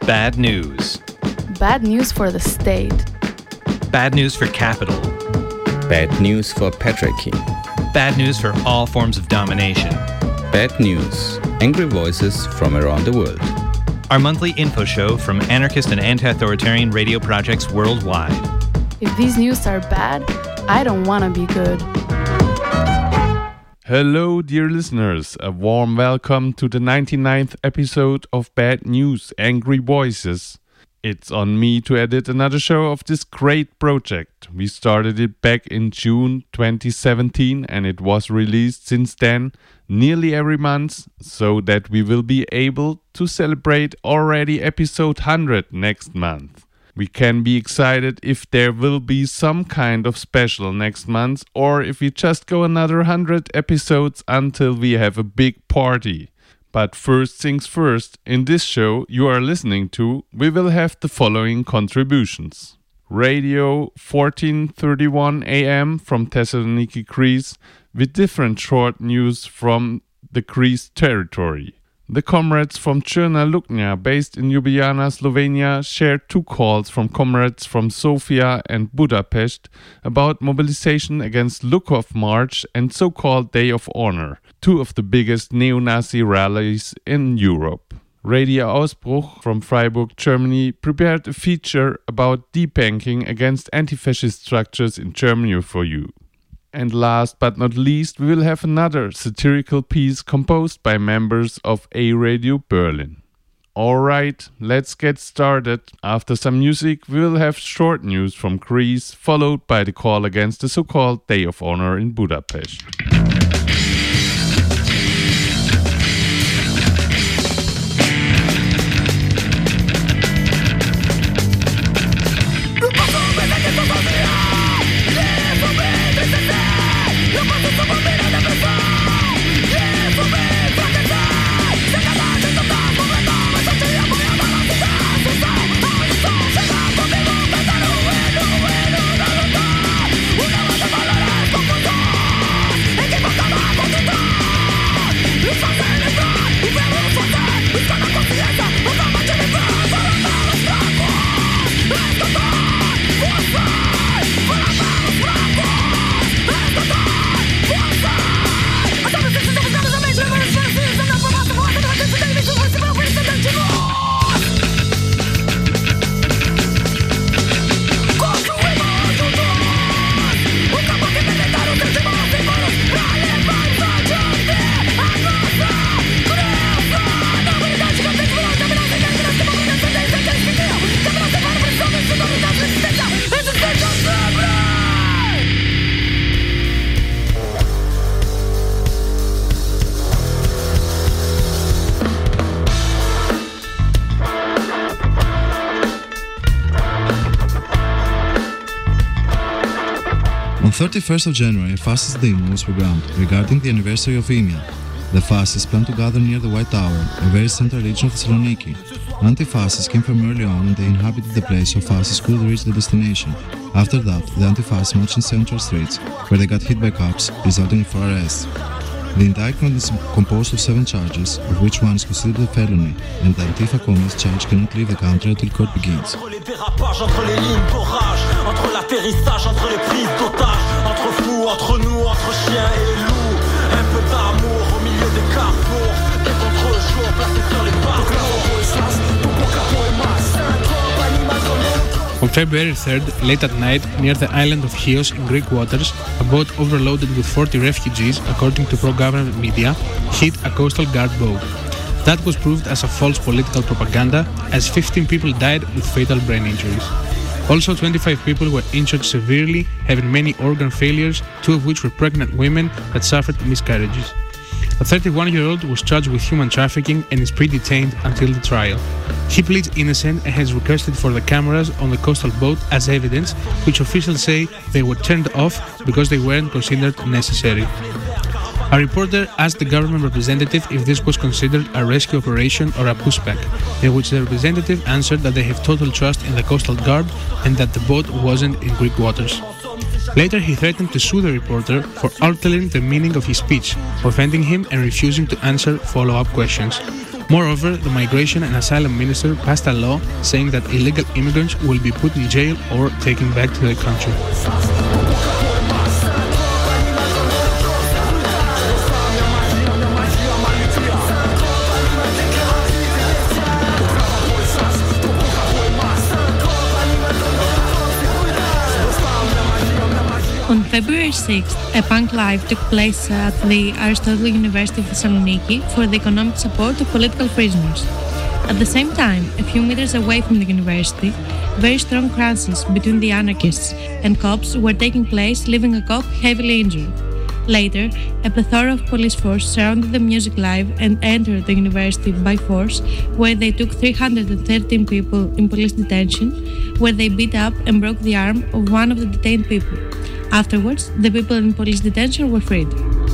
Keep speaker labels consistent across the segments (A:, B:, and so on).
A: Bad news.
B: Bad news for the state.
A: Bad news for capital.
C: Bad news for patriarchy.
A: Bad news for all forms of domination.
C: Bad news. Angry voices from around the world.
A: Our monthly info show from anarchist and anti-authoritarian radio projects worldwide.
B: If these news are bad, I don't want to be good.
D: Hello, dear listeners. A warm welcome to the 99th episode of Bad News, Angry Voices. It's on me to edit another show of this great project. We started it back in June 2017 and it was released since then, nearly every month, so that we will be able to celebrate already episode 100 next month. We can be excited if there will be some kind of special next month or if we just go another 100 episodes until we have a big party. But first things first, in this show you are listening to, we will have the following contributions. Radio 1431 AM from Thessaloniki, Greece, with different short news from the Greece territory. The comrades from Črna Luknja, based in Ljubljana, Slovenia, shared two calls from comrades from Sofia and Budapest about mobilization against Lukov March and so-called Day of Honor, two of the biggest neo-Nazi rallies in Europe. Radio Ausbruch from Freiburg, Germany, prepared a feature about debanking against anti-fascist structures in Germany for you. And last but not least, we will have another satirical piece composed by members of A-Radio Berlin. Alright, let's get started. After some music, we will have short news from Greece, followed by the call against the so-called Day of Honor in Budapest.
E: On 31st of January, a fascist demo was programmed regarding the anniversary of EMIA. The fascists planned to gather near the White Tower, a very central region of Thessaloniki. Anti-fascists came from early on and they inhabited the place so fascists could reach the destination. After that, the anti-fascists marched in central streets, where they got hit by cops, resulting in 4 arrests. The indictment is composed of 7 charges, of which one is considered a felony, and the Antifa communist charge cannot leave the country until court begins.
F: On February 3rd, late at night, near the island of Chios in Greek waters, a boat overloaded with 40 refugees, according to pro-government media, hit a coastal guard boat. That was proved as a false political propaganda, as 15 people died with fatal brain injuries. Also, 25 people were injured severely, having many organ failures, 2 of which were pregnant women that suffered miscarriages. A 31-year-old was charged with human trafficking and is pre-detained until the trial. He pleads innocent and has requested for the cameras on the coastal boat as evidence, which officials say they were turned off because they weren't considered necessary. A reporter asked the government representative if this was considered a rescue operation or a pushback, in which the representative answered that they have total trust in the coastal guard and that the boat wasn't in Greek waters. Later, he threatened to sue the reporter for altering the meaning of his speech, offending him and refusing to answer follow-up questions. Moreover, the Migration and Asylum Minister passed a law saying that illegal immigrants will be put in jail or taken back to their country.
G: On February 6th, a punk live took place at the Aristotle University of Thessaloniki for the economic support of political prisoners. At the same time, a few meters away from the university, very strong crashes between the anarchists and cops were taking place, leaving a cop heavily injured. Later, a plethora of police force surrounded the music live and entered the university by force, where they took 313 people in police detention, where they beat up and broke the arm of one of the detained people. Afterwards, the people in police detention were freed.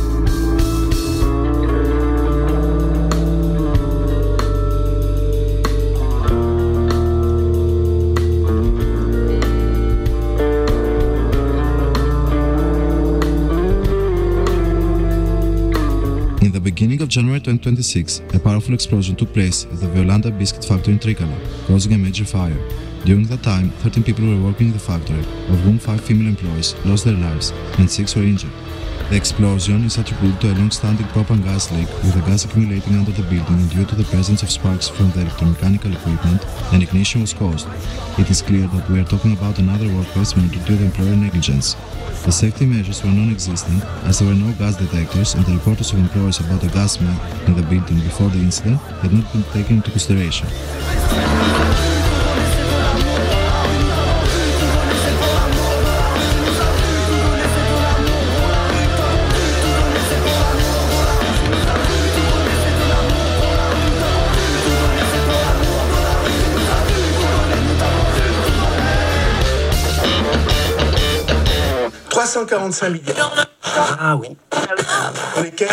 E: In the beginning of January 2026, a powerful explosion took place at the Violanda biscuit factory in Trikala, causing a major fire. During that time, 13 people were working in the factory, of whom 5 female employees lost their lives and 6 were injured. The explosion is attributed to a long-standing propane gas leak, with the gas accumulating under the building, and due to the presence of sparks from the electromechanical equipment, an ignition was caused. It is clear that we are talking about another workplace due to the employer negligence. The safety measures were non-existent, as there were no gas detectors, and the reports of employees about the gas smell in the building before the incident had not been taken into consideration.
H: $345 milliards. Ah oui. Pour lesquels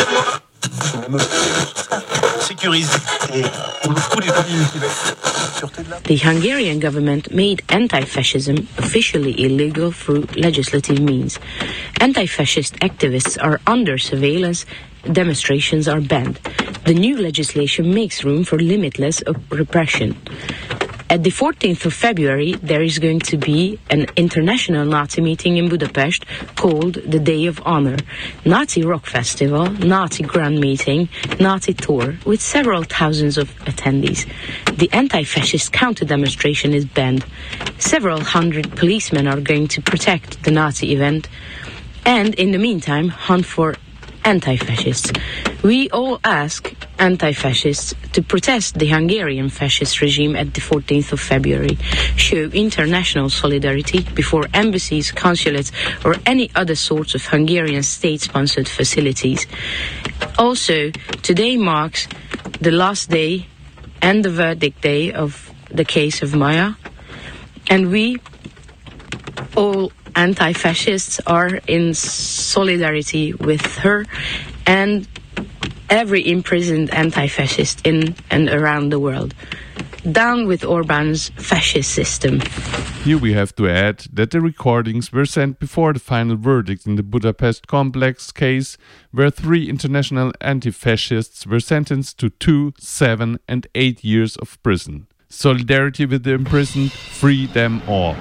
I: The Hungarian government made anti-fascism officially illegal through legislative means. Anti-fascist activists are under surveillance, demonstrations are banned. The new legislation makes room for limitless repression. At the 14th of February, there is going to be an international Nazi meeting in Budapest called the Day of Honor. Nazi rock festival, Nazi grand meeting, Nazi tour, with several thousands of attendees. The anti-fascist counter-demonstration is banned. Several hundred policemen are going to protect the Nazi event, and in the meantime, hunt for anti-fascists. We all ask anti-fascists to protest the Hungarian fascist regime at the 14th of February, show international solidarity before embassies, consulates, or any other sorts of Hungarian state-sponsored facilities. Also, today marks the last day and the verdict day of the case of Maya, and we all anti-fascists are in solidarity with her and every imprisoned anti-fascist in and around the world. Down with Orban's fascist system.
D: Here we have to add that the recordings were sent before the final verdict in the Budapest complex case, where 3 international anti-fascists were sentenced to 2, 7 and 8 years of prison. Solidarity with the imprisoned, free them all.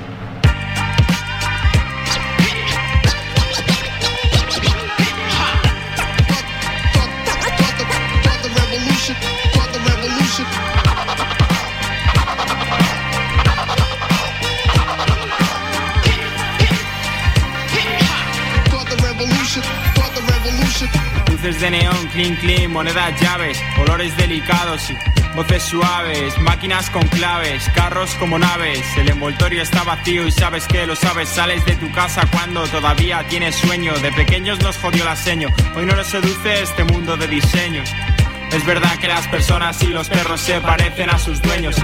J: Luces de neón, clean clean, monedas, llaves, olores delicados y voces suaves, máquinas con claves, carros como naves. El envoltorio está vacío y sabes que lo sabes. Sales de tu casa cuando todavía tienes sueño. De pequeños nos jodió la seño, hoy no nos seduce este mundo de diseño. Es verdad que las personas y los perros se parecen a sus dueños.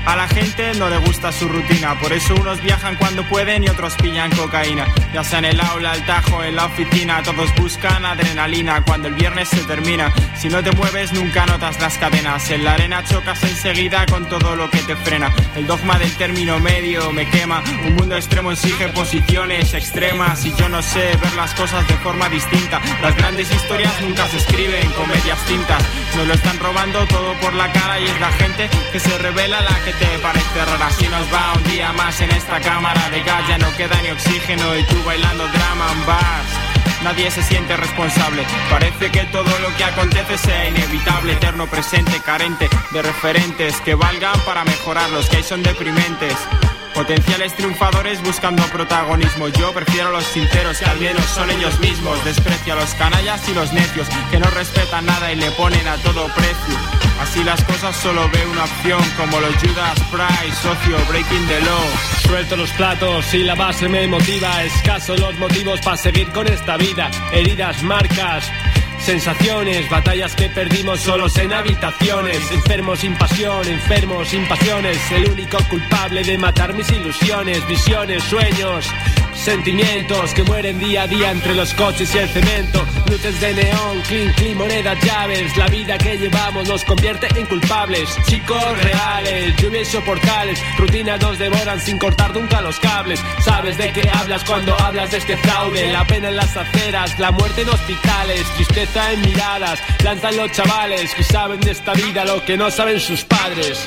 J: A la gente no le gusta su rutina, por eso unos viajan cuando pueden y otros pillan cocaína. Ya sea en el aula, el tajo, en la oficina, todos buscan adrenalina cuando el viernes se termina. Si no te mueves nunca notas las cadenas, en la arena chocas enseguida con todo lo que te frena. El dogma del término medio me quema, un mundo extremo exige posiciones extremas y yo no sé ver las cosas de forma distinta. Las grandes historias nunca se escriben con medias tintas, nos lo están robando todo por la cara y es la gente que se revela la que te parece rara. Si nos va un día más en esta cámara de gas, ya no queda ni oxígeno y tú bailando drama and bass. Nadie se siente responsable, parece que todo lo que acontece sea inevitable. Eterno presente, carente de referentes que valgan para mejorar, los que hay son deprimentes. Potenciales triunfadores buscando protagonismo. Yo prefiero a los sinceros, que al menos son ellos mismos. Desprecio a los canallas y los necios, que no respetan nada y le ponen a todo precio. Así las cosas solo veo una opción, como los Judas Priest, socio, breaking the law.
K: Suelto los platos y la base me motiva. Escaso los motivos para seguir con esta vida. Heridas, marcas, sensaciones, batallas que perdimos solos en habitaciones. Enfermos sin pasión, enfermos sin pasiones. El único culpable de matar mis ilusiones, visiones, sueños, sentimientos que mueren día a día entre los coches y el cemento. Luces de neón, clean, clean, monedas, llaves. La vida que llevamos nos convierte en culpables. Chicos reales, lluvias soportales. Rutinas nos devoran sin cortar nunca los cables. Sabes de qué hablas cuando hablas de este fraude. La pena en las aceras, la muerte en hospitales. Tristeza en miradas, lanzan los chavales que saben de esta vida lo que no saben sus padres.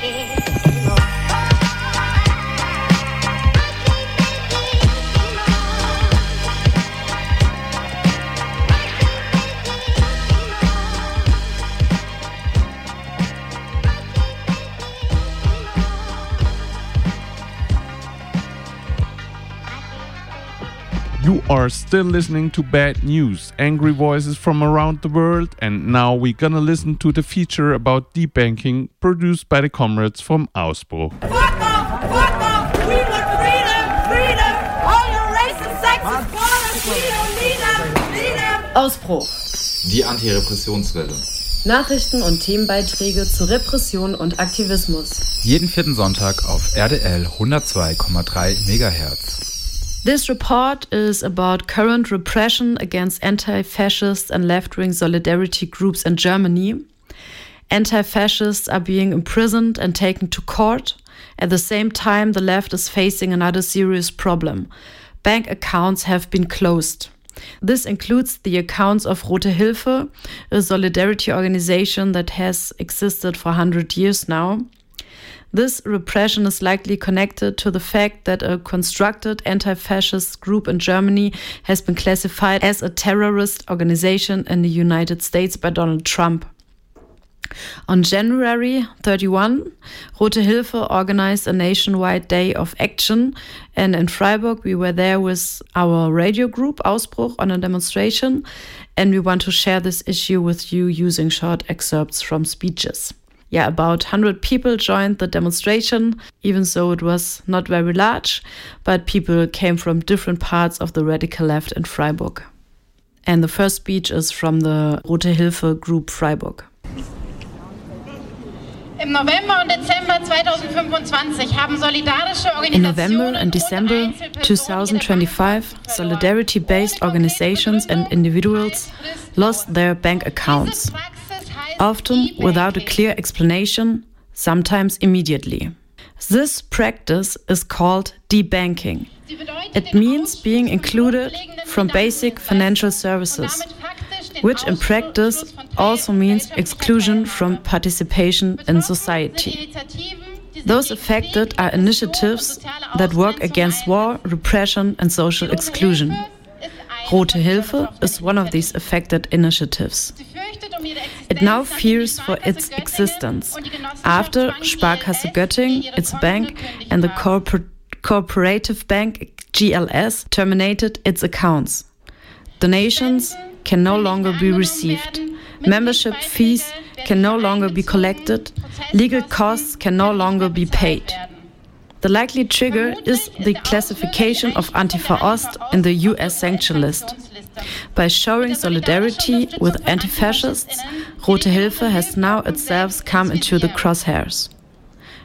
D: You are still listening to Bad News, angry voices from around the world, and now we're gonna listen to the feature about debanking produced by the comrades from Ausbruch.
L: Fuck off, we want freedom, freedom, all your racist, sexist borders, we don't need them.
M: Ausbruch.
N: Die Antirepressionswelle.
M: Nachrichten und Themenbeiträge zu Repression und Aktivismus.
N: Jeden vierten Sonntag auf RDL 102,3 MHz.
B: This report is about current repression against anti-fascist and left-wing solidarity groups in Germany. Anti-fascists are being imprisoned and taken to court. At the same time, the left is facing another serious problem. Bank accounts have been closed. This includes the accounts of Rote Hilfe, a solidarity organization that has existed for 100 years now. This repression is likely connected to the fact that a constructed anti-fascist group in Germany has been classified as a terrorist organization in the United States by Donald Trump. On January 31, Rote Hilfe organized a nationwide day of action, and in Freiburg we were there with our radio group Ausbruch on a demonstration, and we want to share this issue with you using short excerpts from speeches. Yeah, about 100 people joined the demonstration, even though it was not very large, but people came from different parts of the radical left in Freiburg. And the first speech is from the Rote Hilfe group Freiburg.
O: Im November und Dezember 2025 haben solidarische Organisationen
B: In November and December 2025, solidarity-based organizations and individuals lost their bank accounts, often without a clear explanation, sometimes immediately. This practice is called debanking. It means being included from basic financial services, which in practice also means exclusion from participation in society. Those affected are initiatives that work against war, repression and social exclusion. Rote Hilfe is one of these affected initiatives. It now fears for its existence after Sparkasse Göttingen, its bank, and the cooperative bank GLS terminated its accounts. Donations can no longer be received. Membership fees can no longer be collected. Legal costs can no longer be paid. The likely trigger is the classification of Antifa Ost in the US sanction list. By showing solidarity with anti-fascists, Rote Hilfe has now itself come into the crosshairs.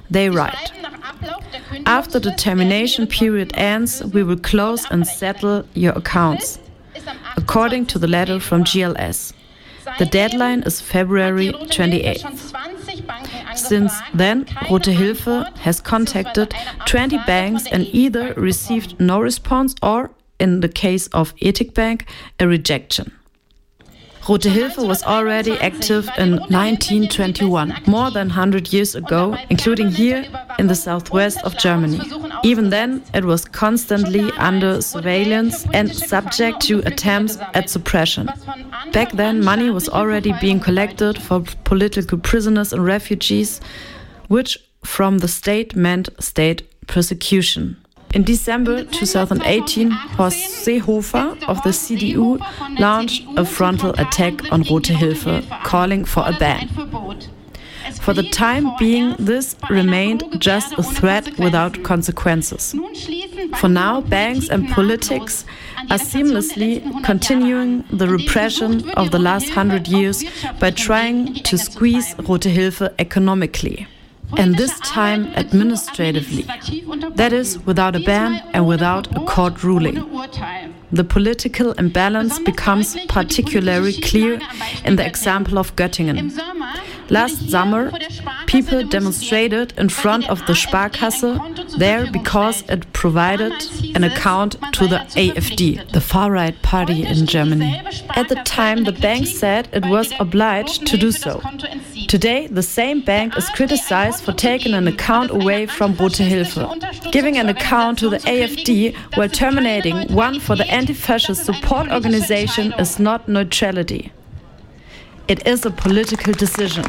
B: They write, "After the termination period ends, we will close and settle your accounts," according to the letter from GLS. The deadline is February 28th. Since then, Rote Hilfe has contacted 20 banks and either received no response or, in the case of Ethik Bank, a rejection. Rote Hilfe was already active in 1921, more than 100 years ago, including here in the southwest of Germany. Even then, it was constantly under surveillance and subject to attempts at suppression. Back then, money was already being collected for political prisoners and refugees, which from the state meant state persecution. In December 2018, Horst Seehofer of the CDU launched a frontal attack on Rote Hilfe, calling for a ban. For the time being, this remained just a threat without consequences. For now, banks and politics are seamlessly continuing the repression of the last 100 years by trying to squeeze Rote Hilfe economically. And this time administratively. That is, without a ban and without a court ruling. The political imbalance becomes particularly clear in the example of Göttingen. Last summer, people demonstrated in front of the Sparkasse there because it provided an account to the AfD, the far-right party in Germany. At the time, the bank said it was obliged to do so. Today, the same bank is criticized for taking an account away from Rote Hilfe. Giving an account to the AfD while terminating one for the anti-fascist support organization is not neutrality. It is a political decision.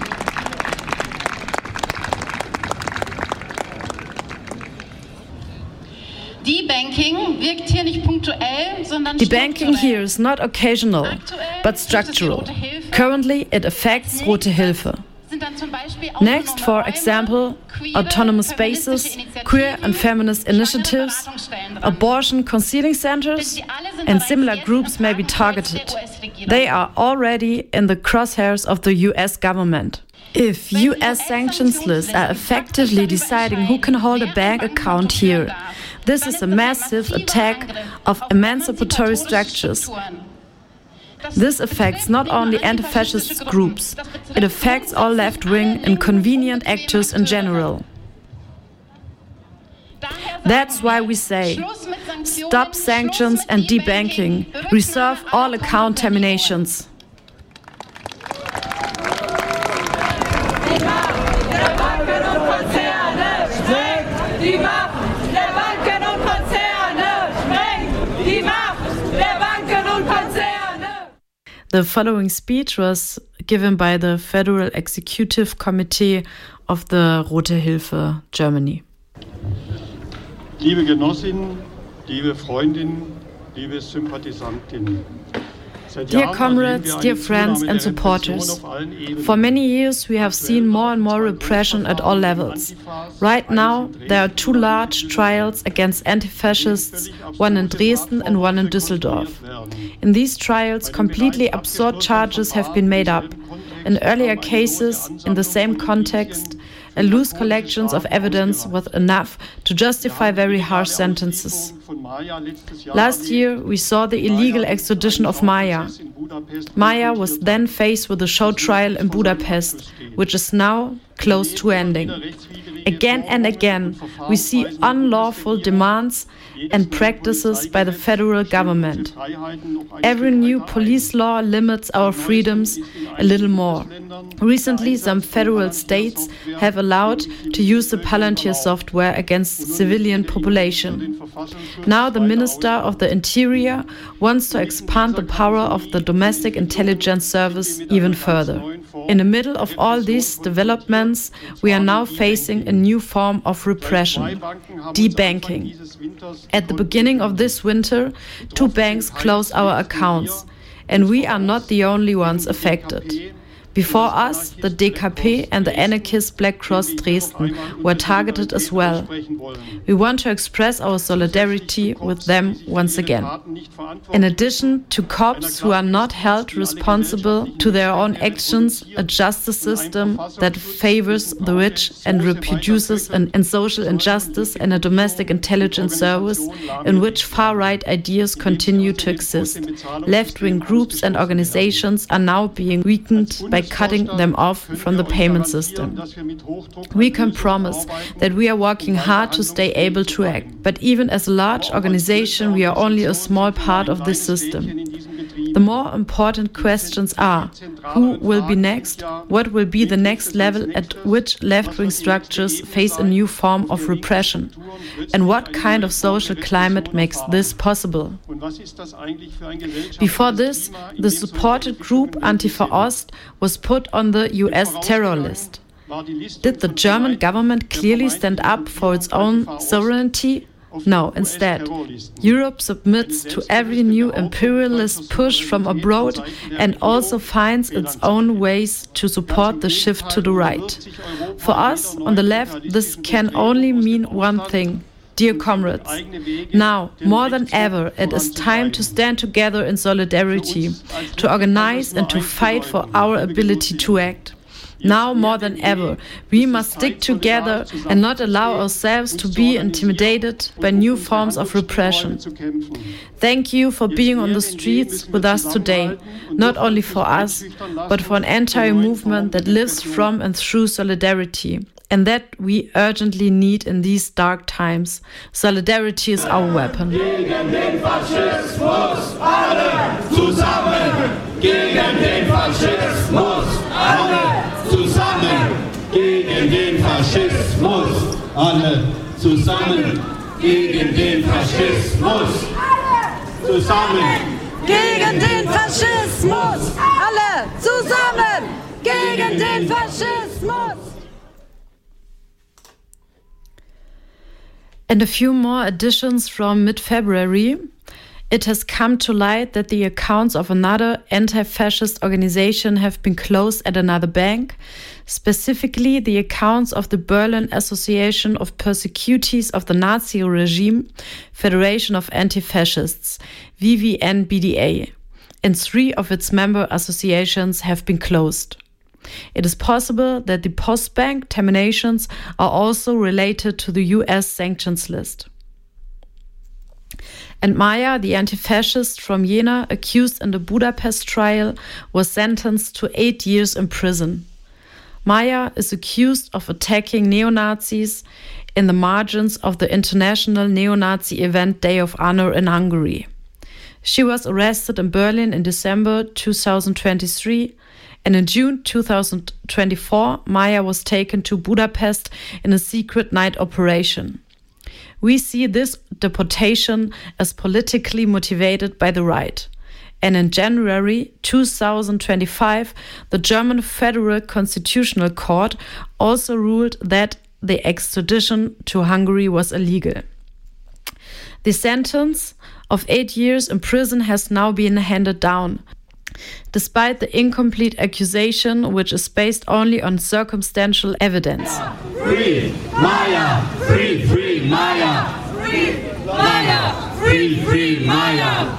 B: Debanking here is not occasional, but structural. Currently, it affects Rote Hilfe. Next, for example, autonomous spaces, queer and feminist initiatives, abortion concealing centers, and similar groups may be targeted. They are already in the crosshairs of the US government. If US sanctions lists are effectively deciding who can hold a bank account here, this is a massive attack of emancipatory structures. This affects not only anti-fascist groups, it affects all left-wing inconvenient actors in general. That's why we say, stop sanctions and debanking, reserve all account terminations. The following speech was given by the Federal Executive Committee of the Rote Hilfe Germany.
P: Liebe Genossinnen, liebe Freundinnen, liebe Sympathisantinnen.
B: Dear comrades, dear friends and supporters, for many years we have seen more and more repression at all levels. Right now, there are two large trials against anti-fascists, one in Dresden and one in Düsseldorf. In these trials, completely absurd charges have been made up. In earlier cases, in the same context, a loose collections of evidence was enough to justify very harsh sentences. Last year, we saw the illegal extradition of Maya. Maya was then faced with a show trial in Budapest, which is now close to ending. Again and again, we see unlawful demands and practices by the federal government. Every new police law limits our freedoms a little more. Recently, some federal states have allowed to use the Palantir software against civilian population. Now the Minister of the Interior wants to expand the power of the Domestic Intelligence Service even further. In the middle of all these developments, we are now facing a new form of repression, debanking. At the beginning of this winter, 2 banks closed our accounts, and we are not the only ones affected. Before us, the DKP and the anarchist Black Cross Dresden were targeted as well. We want to express our solidarity with them once again. In addition to cops who are not held responsible to their own actions, a justice system that favors the rich and reproduces in social injustice, and a domestic intelligence service in which far-right ideas continue to exist. Left-wing groups and organizations are now being weakened by cutting them off from the payment system. We can promise that we are working hard to stay able to act, but even as a large organization, we are only a small part of this system. The more important questions are: who will be next? What will be the next level at which left-wing structures face a new form of repression? And what kind of social climate makes this possible? Before this, the supported group Antifa Ost was put on the US terror list. Did the German government clearly stand up for its own sovereignty? No, instead, Europe submits to every new imperialist push from abroad and also finds its own ways to support the shift to the right. For us, on the left, this can only mean one thing. Dear comrades, now, more than ever, it is time to stand together in solidarity, to organize and to fight for our ability to act. Now more than ever, we must stick together and not allow ourselves to be intimidated by new forms of repression. Thank you for being on the streets with us today, not only for us, but for an entire movement that lives from and through solidarity, and that we urgently need in these dark times. Solidarity is our weapon.
L: Gegen den Faschismus, alle zusammen! Gegen den Faschismus, alle zusammen! Gegen den Faschismus, alle zusammen! Gegen den Faschismus, alle zusammen! Gegen den Faschismus, alle zusammen! Gegen den Faschismus!
B: And a few more additions from mid-February. It has come to light that the accounts of another anti-fascist organization have been closed at another bank, specifically the accounts of the Berlin Association of Persecutees of the Nazi Regime, Federation of Anti-Fascists, VVN-BDA, and 3 of its member associations have been closed. It is possible that the Postbank terminations are also related to the US sanctions list. And Maya, the anti-fascist from Jena, accused in the Budapest trial, was sentenced to 8 years in prison. Maya is accused of attacking neo-Nazis in the margins of the international neo-Nazi event Day of Honor in Hungary. She was arrested in Berlin in December 2023, and in June 2024, Maya was taken to Budapest in a secret night operation. We see this deportation as politically motivated by the right. And in January 2025, the German Federal Constitutional Court also ruled that the extradition to Hungary was illegal. The sentence of 8 years in prison has now been handed down, despite the incomplete accusation, which is based only on circumstantial evidence.
L: Free Maya! Free, free Maya! Free Maya! Free, free Maya!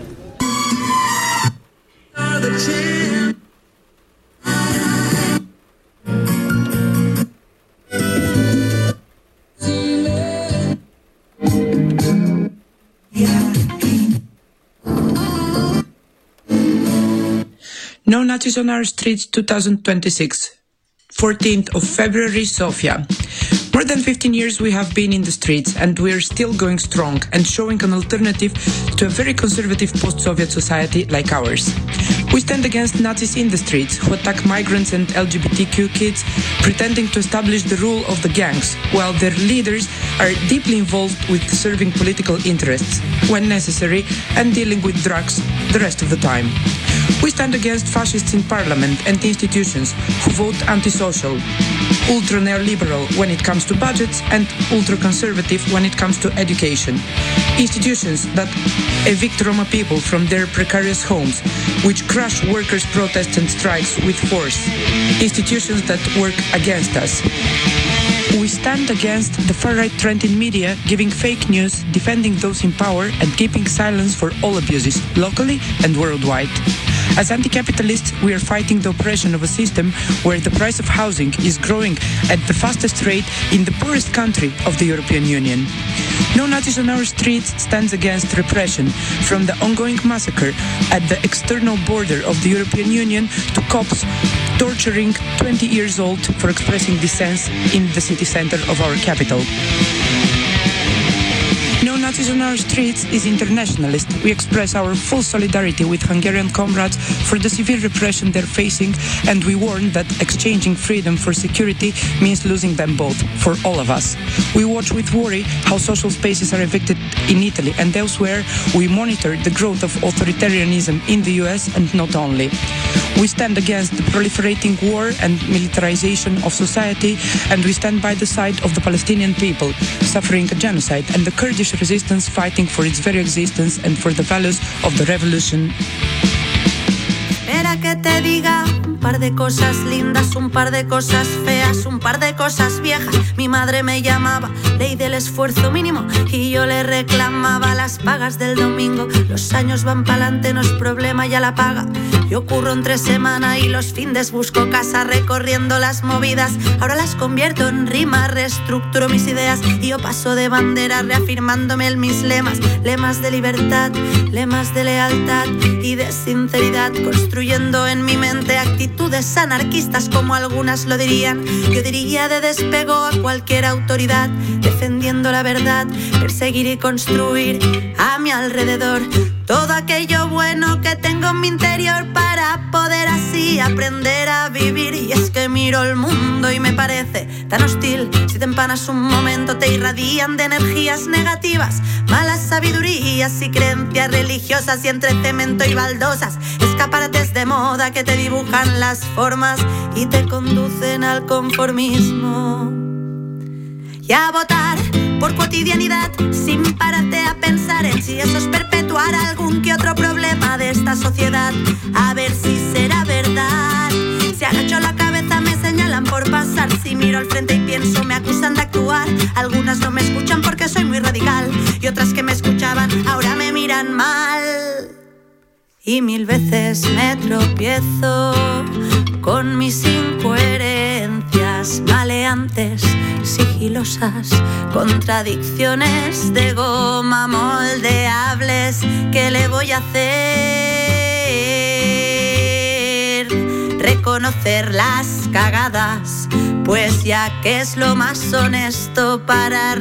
Q: No Nazis on our streets 2026. 14th of February, Sofia. More than 15 years we have been in the streets, and we are still going strong and showing an alternative to a very conservative post-Soviet society like ours. We stand against Nazis in the streets who attack migrants and LGBTQ kids, pretending to establish the rule of the gangs, while their leaders are deeply involved with serving political interests, when necessary, and dealing with drugs the rest of the time. We stand against fascists in parliament and institutions who vote antisocial, ultra-neoliberal when it comes to budgets, and ultra-conservative when it comes to education. Institutions that evict Roma people from their precarious homes, which crush workers' protests and strikes with force, institutions that work against us. We stand against the far-right trend in media, giving fake news, defending those in power, and keeping silence for all abuses, locally and worldwide. As anti-capitalists, we are fighting the oppression of a system where the price of housing is growing at the fastest rate in the poorest country of the European Union. No Nazis on our streets stands against repression, from the ongoing massacre at the external border of the European Union to cops torturing 20 years old for expressing dissent in the city center of our capital. No Nazis on our streets is internationalist. We express our full solidarity with Hungarian comrades for the severe repression they're facing, and we warn that exchanging freedom for security means losing them both, for all of us. We watch with worry how social spaces are evicted in Italy and elsewhere. We monitor the growth of authoritarianism in the US and not only. We stand against the proliferating war and militarization of society, and we stand by the side of the Palestinian people suffering a genocide and the Kurdish resistance fighting for its very existence and for the values of the revolution.
R: Espera que te diga un par de cosas lindas, un par de cosas feas, un par de cosas viejas. Mi madre me llamaba ley del esfuerzo mínimo y yo le reclamaba las pagas del domingo. Los años van pa'lante, no es problema, ya la paga. Yo curro entre semana y los findes busco casa recorriendo las movidas. Ahora las convierto en rima, reestructuro mis ideas y yo paso de bandera reafirmándome en mis lemas. Lemas de libertad, lemas de lealtad y de sinceridad, construyendo en mi mente actitudes anarquistas como algunas lo dirían. Yo diría de despego a cualquier autoridad, defendiendo la verdad, perseguir y construir a mi alrededor todo aquello bueno que tengo en mi interior para poder así aprender a vivir. Y es que miro el mundo y me parece tan hostil. Si te empanas un momento te irradian de energías negativas, malas sabidurías y creencias religiosas, y entre cemento y baldosas escaparates de moda que te dibujan las formas y te conducen al conformismo. Y a votar por cotidianidad sin pararte a pensar en si eso es perpetuar algún que otro problema de esta sociedad. A ver si será verdad. Si agacho la cabeza me señalan por pasar. Si miro al frente y pienso me acusan de actuar. Algunas no me escuchan porque soy muy radical y otras que me escuchaban ahora me miran mal. Y mil veces me tropiezo con mis incoherencias maleantes, sigilosas, contradicciones de goma moldeables. ¿Qué le voy a hacer? Reconocer las cagadas, pues ya que es lo más honesto para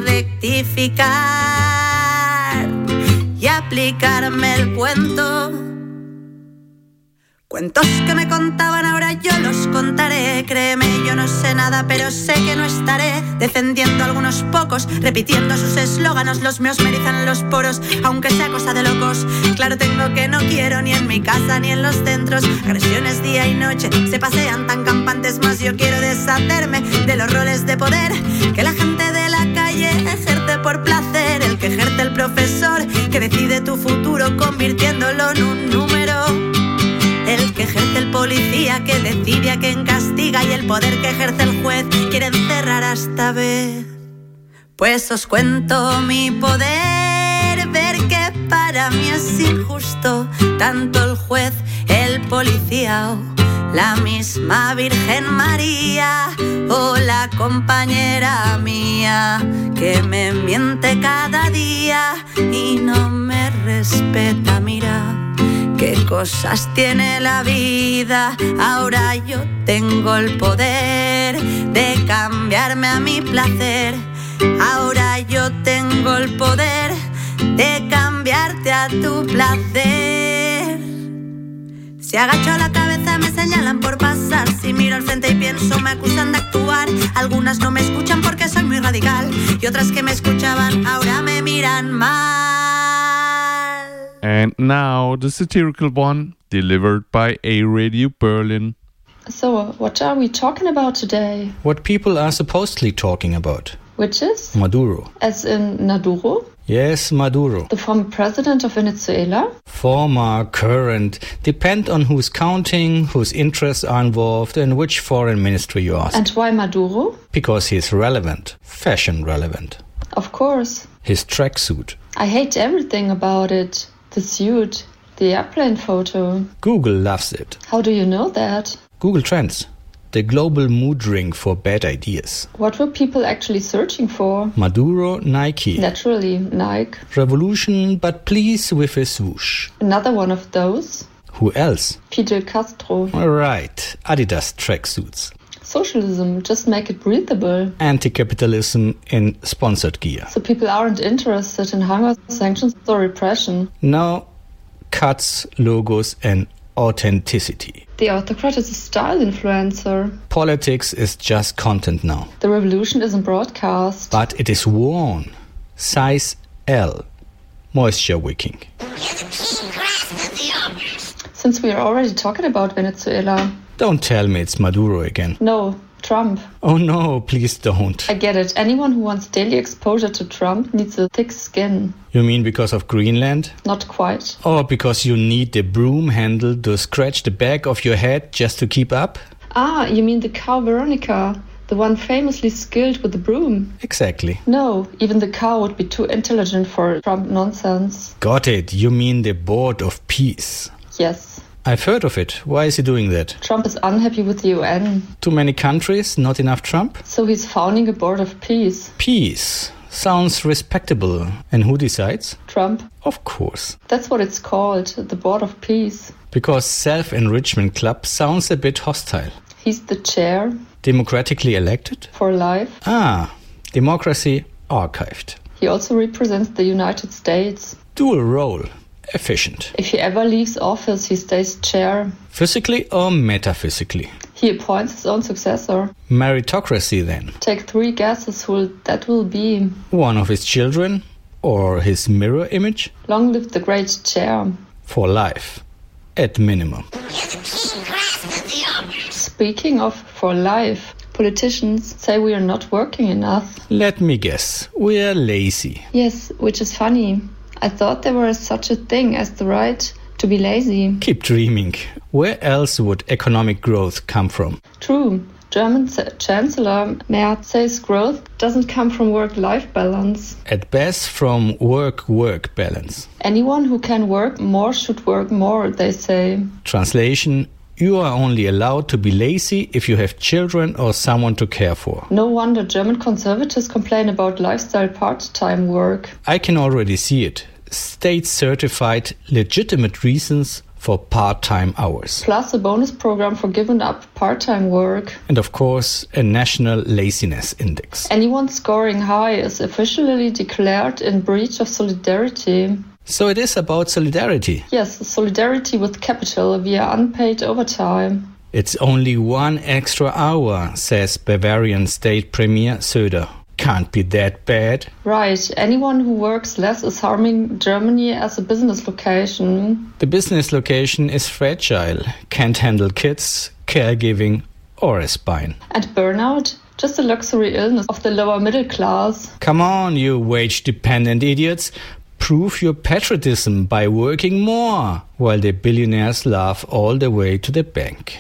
R: rectificar y aplicarme el cuento. Cuentos que me contaban ahora yo los contaré. Créeme, yo no sé nada, pero sé que no estaré defendiendo a algunos pocos, repitiendo sus eslóganos. Los míos me erizan los poros, aunque sea cosa de locos. Claro tengo que no quiero ni en mi casa ni en los centros. Agresiones día y noche se pasean tan campantes, más yo quiero deshacerme de los roles de poder que la gente de la calle ejerce por placer. El que ejerce el profesor, que decide tu futuro convirtiéndolo en un número. El que ejerce el policía, que decide a quién castiga, y el poder que ejerce el juez quiere encerrar hasta ver. Pues os cuento mi poder, ver que para mí es injusto tanto el juez, el policía o la misma Virgen María, o la compañera mía que me miente cada día y no me respeta. Mira qué cosas tiene la vida. Ahora yo tengo el poder de cambiarme a mi placer. Ahora yo tengo el poder de cambiarte a tu placer. Si agacho la cabeza me señalan por pasar. Si miro al frente y pienso me acusan de actuar. Algunas no me escuchan porque soy muy radical y otras que me escuchaban ahora me miran mal.
D: And now the satirical one, delivered by A Radio Berlin.
M: So, what are we talking about today?
S: What people are supposedly talking about.
M: Which is?
S: Maduro.
M: As in Naduro?
S: Yes, Maduro.
M: The former president of Venezuela?
S: Former, current, depend on who's counting, whose interests are involved, and which foreign ministry you ask.
M: And why Maduro?
S: Because he's relevant, fashion relevant.
M: Of course.
S: His tracksuit.
M: I hate everything about it. The suit, the airplane photo.
S: Google loves it.
M: How do you know that?
S: Google Trends. The global mood ring for bad ideas.
M: What were people actually searching for?
S: Maduro, Nike.
M: Naturally, Nike.
S: Revolution, but please with a swoosh.
M: Another one of those.
S: Who else?
M: Fidel Castro.
S: Right, Adidas tracksuits.
M: Socialism, just make it breathable.
S: Anti-capitalism in sponsored gear.
M: So people aren't interested in hunger, sanctions or repression.
S: No, cuts, logos and authenticity.
M: The autocrat is a style influencer.
S: Politics is just content now.
M: The revolution isn't broadcast.
S: But it is worn. Size L. Moisture wicking.
M: Since we are already talking about Venezuela.
S: Don't tell me it's Maduro again.
M: No, Trump.
S: Oh no, please don't.
M: I get it. Anyone who wants daily exposure to Trump needs a thick skin.
S: You mean because of Greenland?
M: Not quite.
S: Or because you need the broom handle to scratch the back of your head just to keep up?
M: Ah, you mean the cow Veronica, the one famously skilled with the broom?
S: Exactly.
M: No, even the cow would be too intelligent for Trump nonsense.
S: Got it. You mean the Board of Peace?
M: Yes.
S: I've heard of it. Why is he doing that?
M: Trump is unhappy with the UN.
S: Too many countries, not enough Trump?
M: So he's founding a board of peace.
S: Peace. Sounds respectable. And who decides?
M: Trump.
S: Of course.
M: That's what it's called, the board of peace.
S: Because self-enrichment club sounds a bit hostile.
M: He's the chair.
S: Democratically elected?
M: For life.
S: Ah, democracy archived.
M: He also represents the United States.
S: Dual role. Efficient.
M: If he ever leaves office, he stays chair.
S: Physically or metaphysically?
M: He appoints his own successor.
S: Meritocracy, then.
M: Take 3 guesses who that will be.
S: One of his children? Or his mirror image?
M: Long live the great chair.
S: For life. At minimum.
M: Speaking of for life, politicians say we are not working enough.
S: Let me guess. We are lazy.
M: Yes, which is funny. I thought there was such a thing as the right to be lazy.
S: Keep dreaming. Where else would economic growth come from?
M: True. German Chancellor Merz says growth doesn't come from work-life balance.
S: At best from work-work balance.
M: Anyone who can work more should work more, they say.
S: Translation: you are only allowed to be lazy if you have children or someone to care for.
M: No wonder German conservatives complain about lifestyle part-time work.
S: I can already see it. State-certified legitimate reasons for part-time hours.
M: Plus a bonus program for giving up part-time work.
S: And of course, a national laziness index.
M: Anyone scoring high is officially declared in breach of solidarity.
S: So it is about solidarity.
M: Yes, solidarity with capital via unpaid overtime.
S: It's only 1 extra hour, says Bavarian State Premier Söder. Can't be that bad.
M: Right. Anyone who works less is harming Germany as a business location.
S: The business location is fragile. Can't handle kids, caregiving, or a spine.
M: And burnout? Just a luxury illness of the lower middle class.
S: Come on, you wage-dependent idiots. Prove your patriotism by working more, while the billionaires laugh all the way to the bank.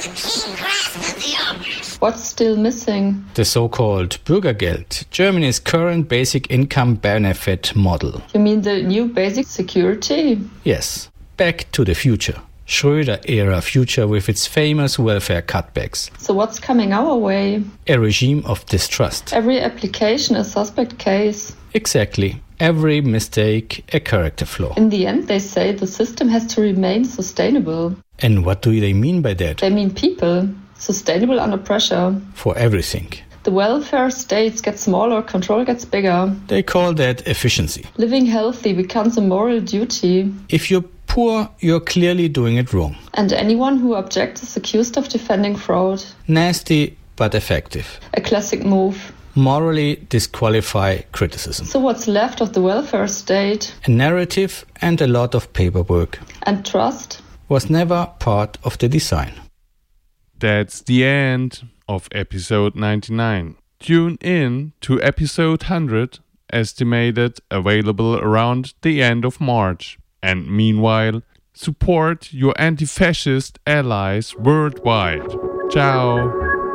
M: What's still missing?
S: The so-called Bürgergeld, Germany's current basic income benefit model.
M: You mean the new basic security?
S: Yes. Back to the future. Schröder-era future with its famous welfare cutbacks.
M: So what's coming our way?
S: A regime of distrust.
M: Every application a suspect case.
S: Exactly. Every mistake a character flaw.
M: In the end, they say the system has to remain sustainable.
S: And what do they mean by that?
M: They mean people. Sustainable under pressure.
S: For everything.
M: The welfare states get smaller, control gets bigger.
S: They call that efficiency.
M: Living healthy becomes a moral duty.
S: If you're poor, you're clearly doing it wrong.
M: And anyone who objects is accused of defending fraud.
S: Nasty but effective.
M: A classic move.
S: Morally disqualify criticism.
M: So what's left of the welfare state?
S: A narrative and a lot of paperwork.
M: And trust?
S: Was never part of the design.
D: That's the end of episode 99. Tune in to episode 100 estimated available around the end of March. And meanwhile, support your anti-fascist allies worldwide. Ciao!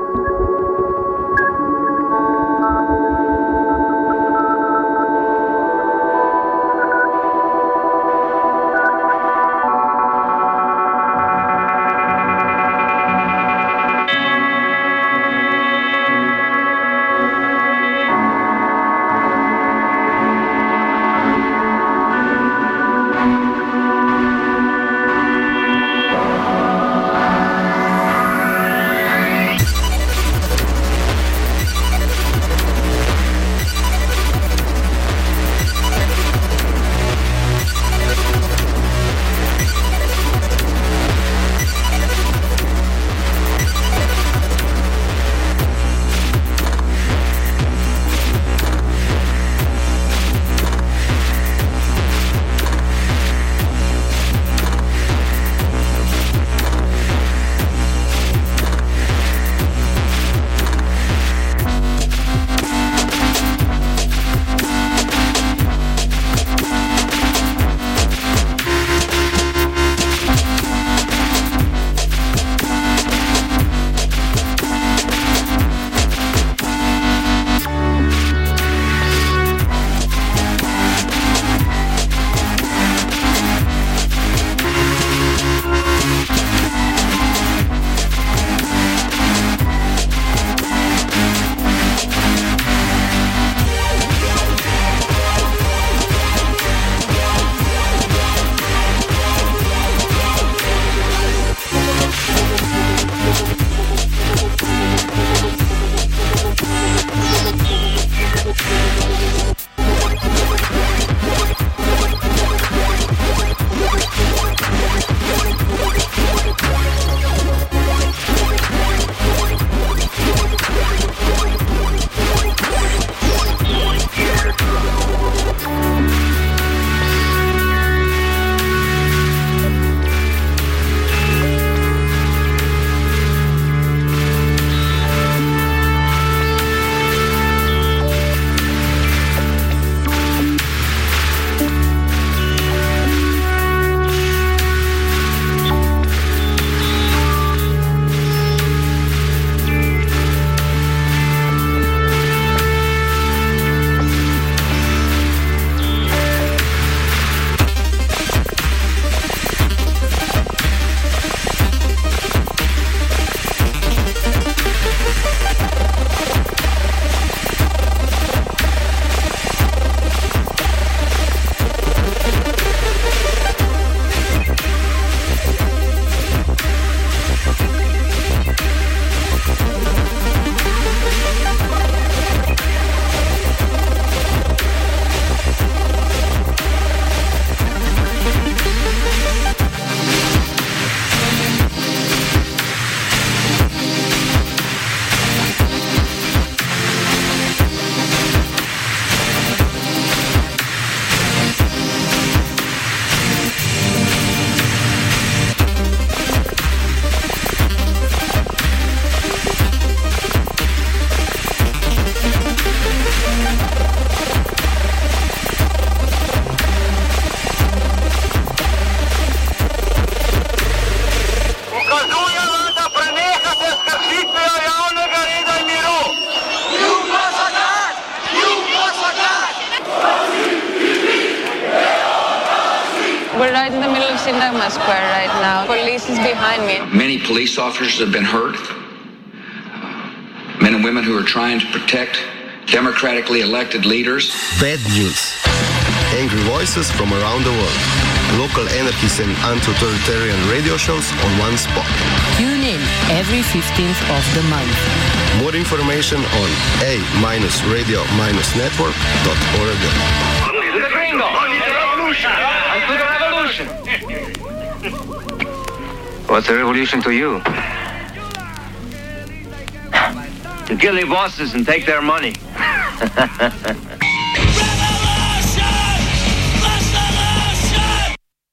T: We're right in the middle of Syntagma Square right now. Police is behind me.
U: Many police officers have been hurt. Men and women who are trying to protect democratically elected leaders.
V: Bad news. Angry voices from around the world. Local anarchist and anti-authoritarian radio shows on one spot.
W: Tune in every 15th of the month.
V: More information on a-radio-network.org.
X: The gringo! To the revolution!
Y: What's a revolution to you?
X: To kill the bosses and take their money.